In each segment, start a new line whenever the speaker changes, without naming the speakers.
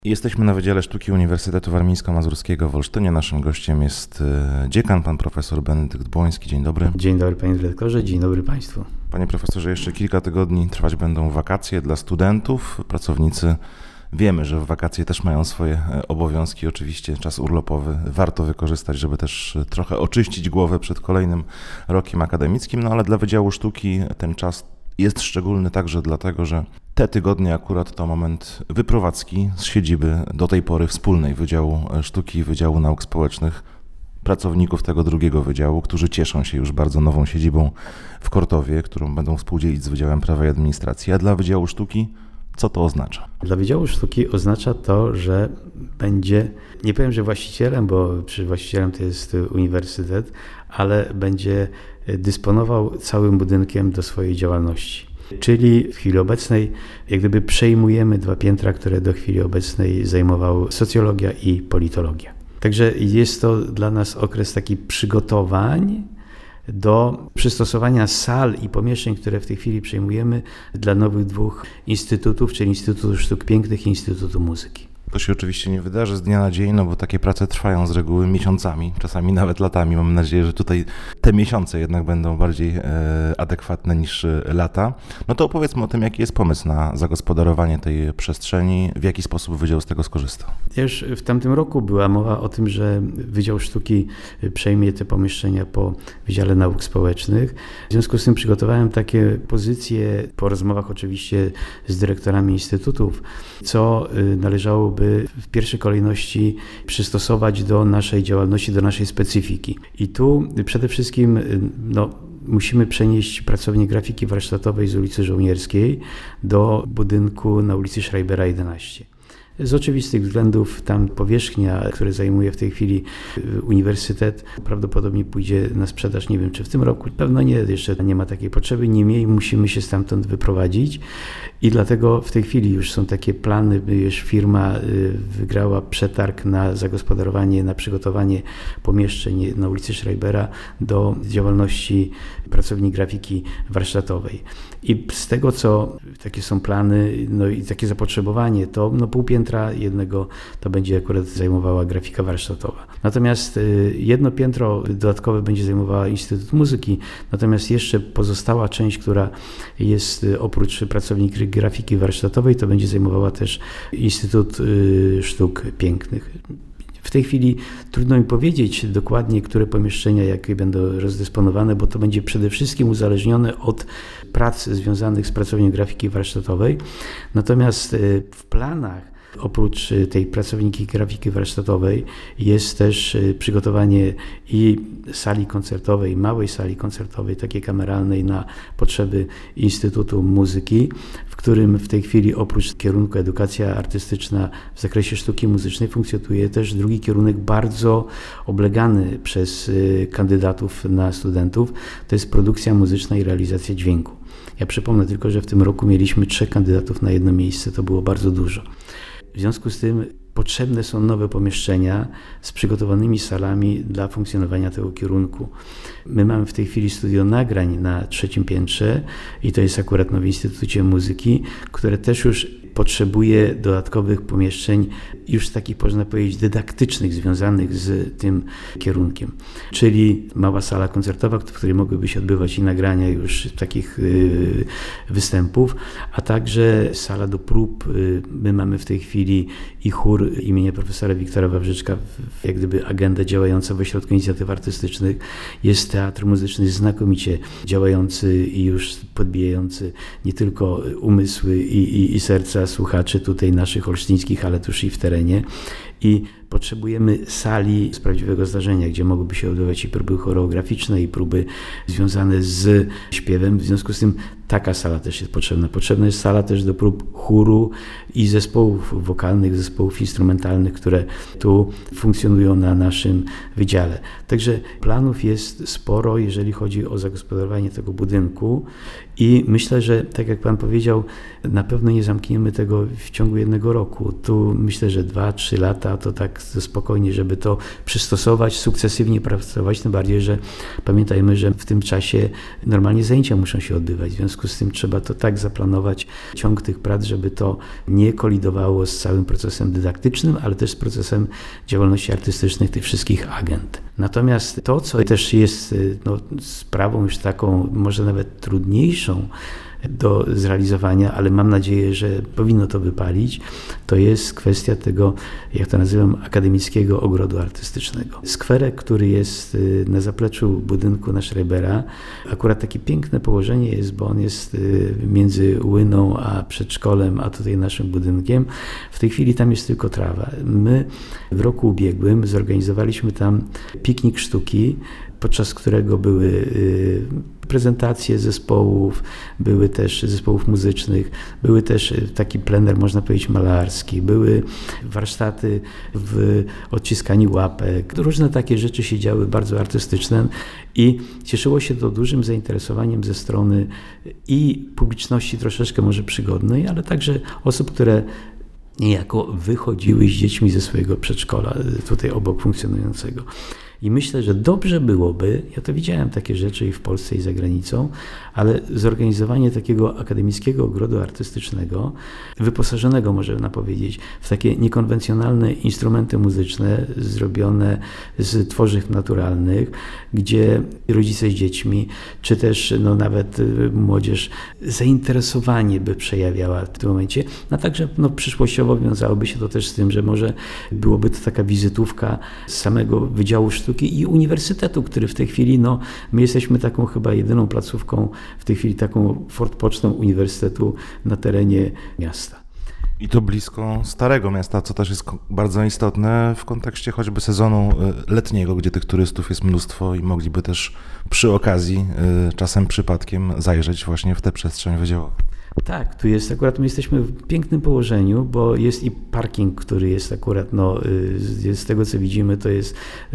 Jesteśmy na Wydziale Sztuki Uniwersytetu Warmińsko-Mazurskiego w Olsztynie. Naszym gościem jest dziekan, pan profesor Benedykt Błoński. Dzień dobry.
Dzień dobry panie dyrektorze, dzień dobry państwu.
Panie profesorze, jeszcze kilka tygodni trwać będą wakacje dla studentów. Pracownicy wiemy, że w wakacje też mają swoje obowiązki. Oczywiście czas urlopowy warto wykorzystać, żeby też trochę oczyścić głowę przed kolejnym rokiem akademickim. No ale dla Wydziału Sztuki ten czas jest szczególny także dlatego, że te tygodnie akurat to moment wyprowadzki z siedziby do tej pory wspólnej Wydziału Sztuki i Wydziału Nauk Społecznych, pracowników tego drugiego wydziału, którzy cieszą się już bardzo nową siedzibą w Kortowie, którą będą współdzielić z Wydziałem Prawa i Administracji. A dla Wydziału Sztuki co to oznacza?
Dla Wydziału Sztuki oznacza to, że będzie, nie powiem, że właścicielem, bo przecież właścicielem to jest uniwersytet, ale będzie dysponował całym budynkiem do swojej działalności. Czyli w chwili obecnej jak gdyby przejmujemy 2 piętra, które do chwili obecnej zajmowały socjologia i politologia. Także jest to dla nas okres takich przygotowań do przystosowania sal i pomieszczeń, które w tej chwili przejmujemy dla nowych 2 instytutów, czyli Instytutu Sztuk Pięknych i Instytutu Muzyki.
To się oczywiście nie wydarzy z dnia na dzień, no bo takie prace trwają z reguły miesiącami, czasami nawet latami. Mam nadzieję, że tutaj te miesiące jednak będą bardziej adekwatne niż lata. No to opowiedzmy o tym, jaki jest pomysł na zagospodarowanie tej przestrzeni, w jaki sposób Wydział z tego skorzysta.
Już w tamtym roku była mowa o tym, że Wydział Sztuki przejmie te pomieszczenia po Wydziale Nauk Społecznych. W związku z tym przygotowałem takie pozycje, po rozmowach oczywiście z dyrektorami instytutów, co należałoby w pierwszej kolejności przystosować do naszej działalności, do naszej specyfiki. I tu przede wszystkim musimy przenieść pracownię grafiki warsztatowej z ulicy Żołnierskiej do budynku na ulicy Schreibera 11. Z oczywistych względów tam powierzchnia, która zajmuje w tej chwili uniwersytet, prawdopodobnie pójdzie na sprzedaż, nie wiem czy w tym roku, pewno nie, jeszcze nie ma takiej potrzeby, niemniej musimy się stamtąd wyprowadzić i dlatego w tej chwili już są takie plany, już firma wygrała przetarg na zagospodarowanie, na przygotowanie pomieszczeń na ulicy Schreibera do działalności pracowni grafiki warsztatowej. I z tego, co takie są plany, i takie zapotrzebowanie, to pół piętra jednego to będzie akurat zajmowała grafika warsztatowa. Natomiast jedno piętro dodatkowe będzie zajmowała Instytut Muzyki, natomiast jeszcze pozostała część, która jest oprócz pracowni grafiki warsztatowej, to będzie zajmowała też Instytut Sztuk Pięknych. W tej chwili trudno mi powiedzieć dokładnie, które pomieszczenia jakie będą rozdysponowane, bo to będzie przede wszystkim uzależnione od prac związanych z pracownią grafiki warsztatowej. Natomiast w planach oprócz tej pracowniki grafiki warsztatowej jest też przygotowanie i sali koncertowej, małej sali koncertowej, takiej kameralnej na potrzeby Instytutu Muzyki, w którym w tej chwili oprócz kierunku edukacja artystyczna w zakresie sztuki muzycznej funkcjonuje też drugi kierunek bardzo oblegany przez kandydatów na studentów, to jest produkcja muzyczna i realizacja dźwięku. Ja przypomnę tylko, że w tym roku mieliśmy 3 kandydatów na jedno miejsce, to było bardzo dużo. W związku z tym potrzebne są nowe pomieszczenia z przygotowanymi salami dla funkcjonowania tego kierunku. My mamy w tej chwili studio nagrań na 3. piętrze i to jest akurat w Instytucie Muzyki, które też już potrzebuje dodatkowych pomieszczeń już takich, można powiedzieć, dydaktycznych, związanych z tym kierunkiem. Czyli mała sala koncertowa, w której mogłyby się odbywać i nagrania już takich występów, a także sala do prób. My mamy w tej chwili i chór imienia profesora Wiktora Wawrzyczka, jak gdyby agenda działająca w Ośrodku Inicjatyw Artystycznych. Jest teatr muzyczny znakomicie działający i już podbijający nie tylko umysły i serca słuchaczy tutaj naszych olsztyńskich, ale też i w terenie. I potrzebujemy sali z prawdziwego zdarzenia, gdzie mogłyby się odbywać i próby choreograficzne, i próby związane z śpiewem. W związku z tym taka sala też jest potrzebna. Potrzebna jest sala też do prób chóru i zespołów wokalnych, zespołów instrumentalnych, które tu funkcjonują na naszym wydziale. Także planów jest sporo, jeżeli chodzi o zagospodarowanie tego budynku i myślę, że tak jak Pan powiedział, na pewno nie zamkniemy tego w ciągu 1 roku. Tu myślę, że 2-3 lata to tak spokojnie, żeby to przystosować, sukcesywnie pracować, tym bardziej, że pamiętajmy, że w tym czasie normalnie zajęcia muszą się odbywać. W związku związku z tym trzeba to tak zaplanować, ciąg tych prac, żeby to nie kolidowało z całym procesem dydaktycznym, ale też z procesem działalności artystycznej tych wszystkich agent. Natomiast to, co też jest sprawą już taką, może nawet trudniejszą do zrealizowania, ale mam nadzieję, że powinno to wypalić, to jest kwestia tego, jak to nazywam, akademickiego ogrodu artystycznego. Skwerek, który jest na zapleczu budynku na Schreibera, akurat takie piękne położenie jest, bo on jest między Łyną a przedszkolem, a tutaj naszym budynkiem. W tej chwili tam jest tylko trawa. My w roku ubiegłym zorganizowaliśmy tam piknik sztuki, podczas którego były prezentacje zespołów, były też zespołów muzycznych, były też taki plener, można powiedzieć, malarski, były warsztaty w odciskaniu łapek, różne takie rzeczy się działy bardzo artystyczne i cieszyło się to dużym zainteresowaniem ze strony i publiczności troszeczkę może przygodnej, ale także osób, które niejako wychodziły z dziećmi ze swojego przedszkola, tutaj obok funkcjonującego. I myślę, że dobrze byłoby, ja to widziałem takie rzeczy i w Polsce i za granicą, ale zorganizowanie takiego akademickiego ogrodu artystycznego, wyposażonego można powiedzieć w takie niekonwencjonalne instrumenty muzyczne zrobione z tworzyw naturalnych, gdzie rodzice z dziećmi, czy też nawet młodzież zainteresowanie by przejawiała w tym momencie, a także przyszłościowo wiązałoby się to też z tym, że może byłoby to taka wizytówka z samego Wydziału Sztuki i Uniwersytetu, który w tej chwili, my jesteśmy taką chyba jedyną placówką, w tej chwili taką forpocztą Uniwersytetu na terenie miasta.
I to blisko Starego Miasta, co też jest bardzo istotne w kontekście choćby sezonu letniego, gdzie tych turystów jest mnóstwo i mogliby też przy okazji, czasem przypadkiem, zajrzeć właśnie w tę przestrzeń wydziałową.
Tak, tu jest akurat, my jesteśmy w pięknym położeniu, bo jest i parking, który jest akurat, z tego co widzimy, to jest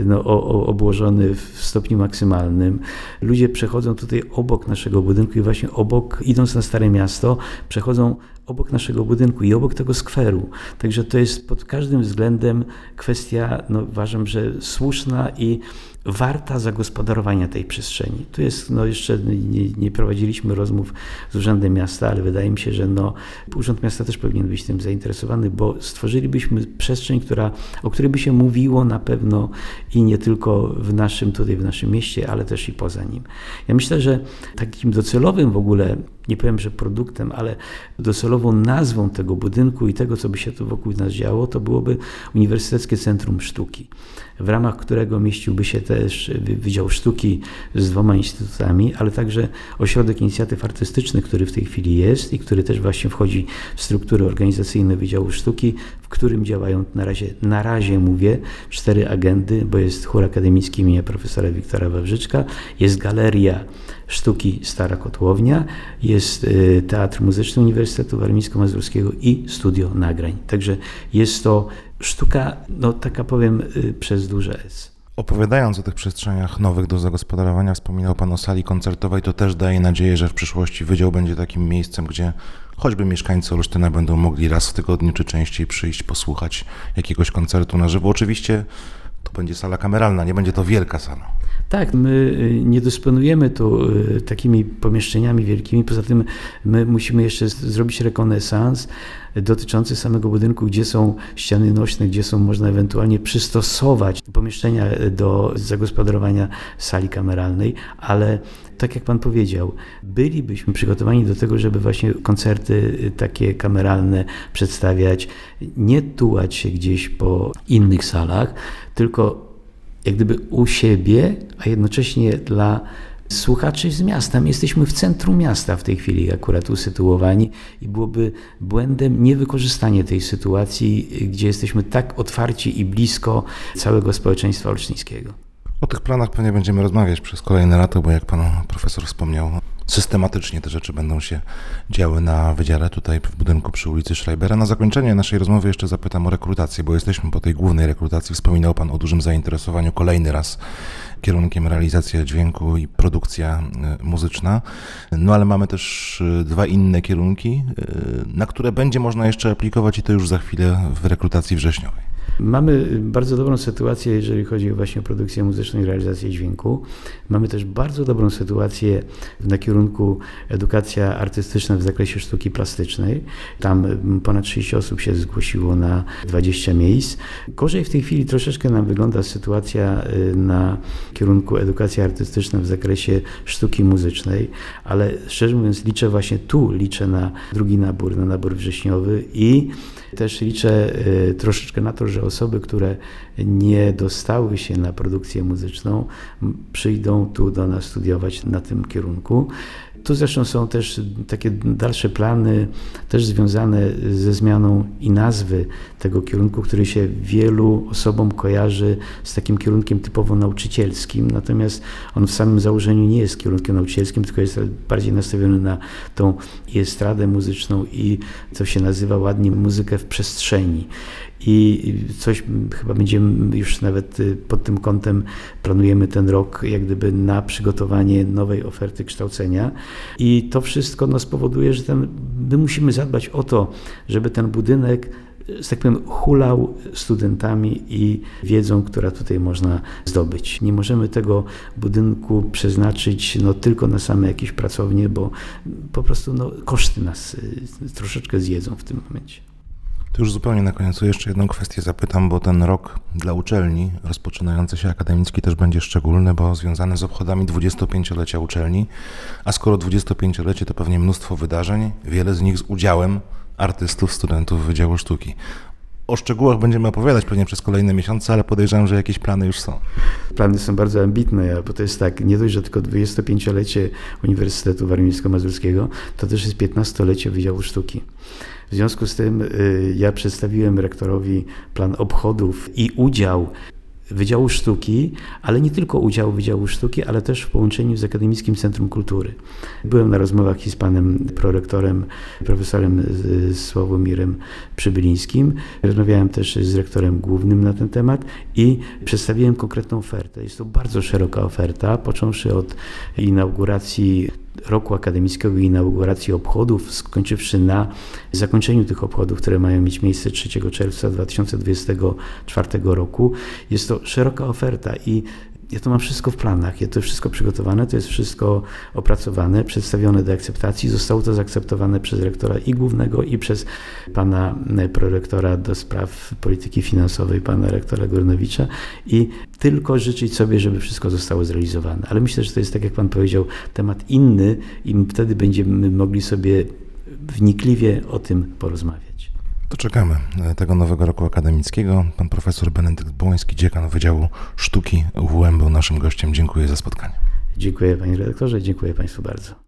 obłożony w stopniu maksymalnym. Ludzie przechodzą tutaj obok naszego budynku i właśnie obok, idąc na Stare Miasto, przechodzą obok naszego budynku i obok tego skweru. Także to jest pod każdym względem kwestia, uważam, że słuszna i warta zagospodarowania tej przestrzeni. Tu jest, jeszcze nie prowadziliśmy rozmów z Urzędem Miasta, ale wydaje mi się, że Urząd Miasta też powinien być tym zainteresowany, bo stworzylibyśmy przestrzeń, o której by się mówiło na pewno i nie tylko w naszym mieście, ale też i poza nim. Ja myślę, że takim docelowym w ogóle, nie powiem, że produktem, ale docelową nazwą tego budynku i tego, co by się tu wokół nas działo, to byłoby Uniwersyteckie Centrum Sztuki, w ramach którego mieściłby się też Wydział Sztuki z 2 instytutami, ale także Ośrodek Inicjatyw Artystycznych, który w tej chwili jest i który też właśnie wchodzi w struktury organizacyjne Wydziału Sztuki, w którym działają na razie mówię, 4 agendy, bo jest chór akademicki imienia profesora Wiktora Wawrzyczka, jest Galeria Sztuki Stara Kotłownia, jest Teatr Muzyczny Uniwersytetu Warmińsko-Mazurskiego i Studio Nagrań. Także jest to sztuka, taka powiem, przez duże S.
Opowiadając o tych przestrzeniach nowych do zagospodarowania, wspominał Pan o sali koncertowej, to też daje nadzieję, że w przyszłości Wydział będzie takim miejscem, gdzie choćby mieszkańcy Olsztyna będą mogli raz w tygodniu czy częściej przyjść, posłuchać jakiegoś koncertu na żywo. Oczywiście to będzie sala kameralna, nie będzie to wielka sala.
Tak, my nie dysponujemy tu takimi pomieszczeniami wielkimi, poza tym my musimy jeszcze zrobić rekonesans dotyczący samego budynku, gdzie są ściany nośne, gdzie można ewentualnie przystosować pomieszczenia do zagospodarowania sali kameralnej, ale tak jak Pan powiedział, bylibyśmy przygotowani do tego, żeby właśnie koncerty takie kameralne przedstawiać, nie tułać się gdzieś po innych salach, tylko jak gdyby u siebie, a jednocześnie dla słuchaczy z miasta. My jesteśmy w centrum miasta w tej chwili akurat usytuowani i byłoby błędem niewykorzystanie tej sytuacji, gdzie jesteśmy tak otwarci i blisko całego społeczeństwa olsztyńskiego.
O tych planach pewnie będziemy rozmawiać przez kolejne lata, bo jak Pan profesor wspomniał, systematycznie te rzeczy będą się działy na wydziale tutaj w budynku przy ulicy Schreibera. Na zakończenie naszej rozmowy jeszcze zapytam o rekrutację, bo jesteśmy po tej głównej rekrutacji. Wspominał Pan o dużym zainteresowaniu kolejny raz kierunkiem realizacja dźwięku i produkcja muzyczna. Ale mamy też 2 inne kierunki, na które będzie można jeszcze aplikować i to już za chwilę w rekrutacji wrześniowej.
Mamy bardzo dobrą sytuację, jeżeli chodzi właśnie o produkcję muzyczną i realizację dźwięku. Mamy też bardzo dobrą sytuację na kierunku edukacja artystyczna w zakresie sztuki plastycznej. Tam ponad 30 osób się zgłosiło na 20 miejsc. Gorzej w tej chwili troszeczkę nam wygląda sytuacja na kierunku edukacja artystyczna w zakresie sztuki muzycznej, ale szczerze mówiąc liczę na drugi nabór, na nabór wrześniowy i też liczę troszeczkę na to, że osoby, które nie dostały się na produkcję muzyczną, przyjdą tu do nas studiować na tym kierunku. Tu zresztą są też takie dalsze plany, też związane ze zmianą i nazwy tego kierunku, który się wielu osobom kojarzy z takim kierunkiem typowo nauczycielskim, natomiast on w samym założeniu nie jest kierunkiem nauczycielskim, tylko jest bardziej nastawiony na tą estradę muzyczną i co się nazywa ładnie muzykę w przestrzeni. I coś chyba będziemy już nawet pod tym kątem planujemy ten rok jak gdyby na przygotowanie nowej oferty kształcenia i to wszystko spowoduje, że my musimy zadbać o to, żeby ten budynek, że tak powiem, hulał studentami i wiedzą, która tutaj można zdobyć. Nie możemy tego budynku przeznaczyć tylko na same jakieś pracownie, bo po prostu koszty nas troszeczkę zjedzą w tym momencie.
To już zupełnie na końcu jeszcze jedną kwestię zapytam, bo ten rok dla uczelni rozpoczynający się akademicki też będzie szczególny, bo związany z obchodami 25-lecia uczelni, a skoro 25-lecie to pewnie mnóstwo wydarzeń, wiele z nich z udziałem artystów, studentów Wydziału Sztuki. O szczegółach będziemy opowiadać pewnie przez kolejne miesiące, ale podejrzewam, że jakieś plany już są.
Plany są bardzo ambitne, bo to jest tak, nie dość, że tylko 25-lecie Uniwersytetu Warmińsko-Mazurskiego, to też jest 15-lecie Wydziału Sztuki. W związku z tym ja przedstawiłem rektorowi plan obchodów i udział Wydziału Sztuki, ale nie tylko udział Wydziału Sztuki, ale też w połączeniu z Akademickim Centrum Kultury. Byłem na rozmowach i z panem prorektorem, profesorem Sławomirem Przybylińskim. Rozmawiałem też z rektorem głównym na ten temat i przedstawiłem konkretną ofertę. Jest to bardzo szeroka oferta, począwszy od inauguracji roku akademickiego i inauguracji obchodów, skończywszy na zakończeniu tych obchodów, które mają mieć miejsce 3 czerwca 2024 roku. Jest to szeroka oferta i ja to mam wszystko w planach, ja to wszystko przygotowane, to jest wszystko opracowane, przedstawione do akceptacji. Zostało to zaakceptowane przez rektora i głównego, i przez pana prorektora do spraw polityki finansowej, pana rektora Górnowicza i tylko życzyć sobie, żeby wszystko zostało zrealizowane. Ale myślę, że to jest, tak jak pan powiedział, temat inny i wtedy będziemy mogli sobie wnikliwie o tym porozmawiać.
To czekamy tego nowego roku akademickiego. Pan profesor Benedykt Błoński, dziekan Wydziału Sztuki UWM był naszym gościem. Dziękuję za spotkanie.
Dziękuję panie redaktorze, dziękuję państwu bardzo.